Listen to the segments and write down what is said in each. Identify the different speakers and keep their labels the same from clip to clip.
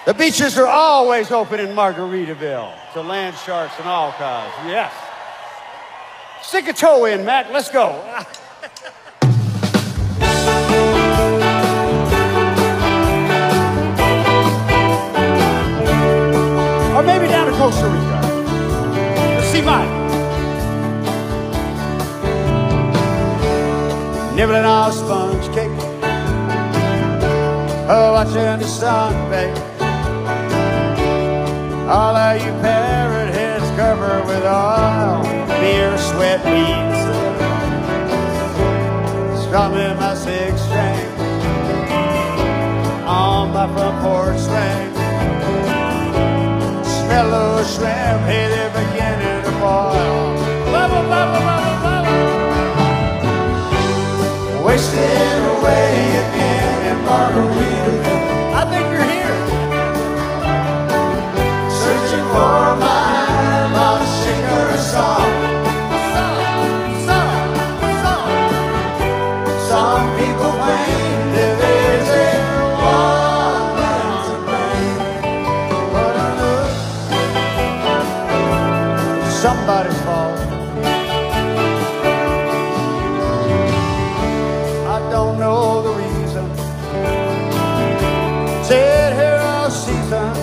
Speaker 1: The beaches are always open in Margaritaville to land sharks and all kinds. Yes. Stick a toe in, Matt. Let's go. Or maybe down to Costa Rica. Let's see mine. Nibbling on sponge cake. Oh, watching the sun bake. All of you parrot heads covered with oil, beer, sweat, beads, strumming my six string on my front porch swing. Smell those shrimp, hey, they're beginning to boil. Bubble, bubble, bubble, bubble. Wasting away again in Margaritaville. I think you're here. Searching for my lost shaker song. Some people claim that there's a woman to blame, but I know somebody's fault. I don't know the reason. Sit here all season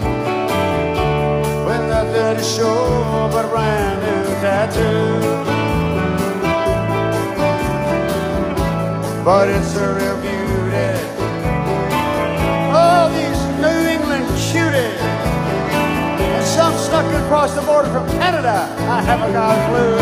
Speaker 1: with nothing to show but a brand new tattoo. But it's a real beauty. Oh, these New England cuties. And some snuck across the border from Canada. I haven't got a clue.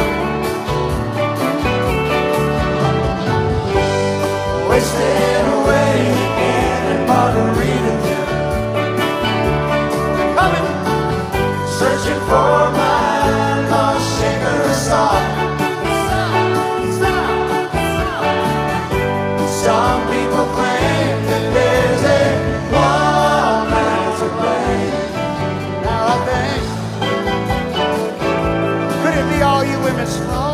Speaker 1: Wasting away again in Margaritaville. Coming, searching for my lost shaker song. Some people claim that there's a woman to blame. Now I think, could it be all you women's fault?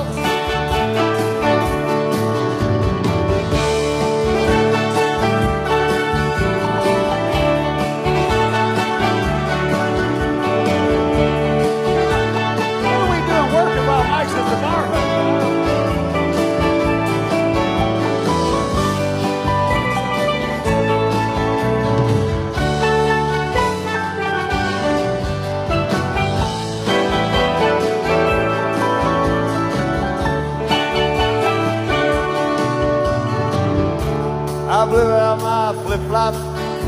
Speaker 1: I blew out my flip-flop.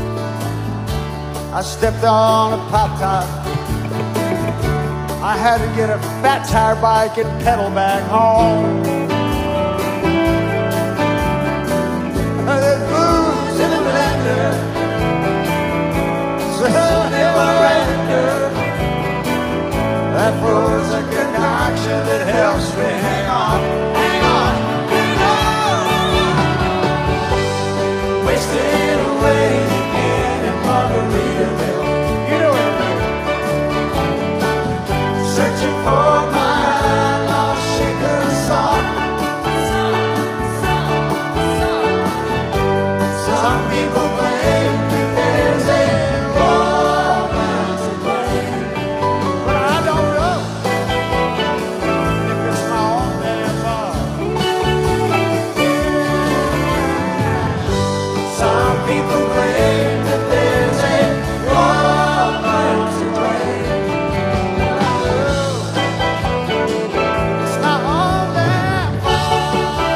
Speaker 1: I stepped on a pop-top. I had to get a fat tire bike and pedal back home. There's booze in the blender, so never render. That was a concoction that helps me hang on, hang on. Wasting away again in Margaritaville. You know what I mean. Searching for my lost shaker song. Some people claim that there's a woman to blame, but I don't know if it's my own damn fault. Some people claim that there's a woman to blame, but I know it's not all their fault.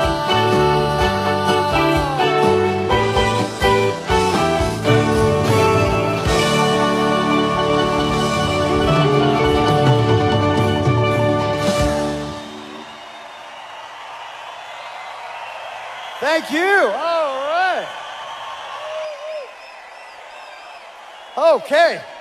Speaker 1: Thank you. All right. Okay.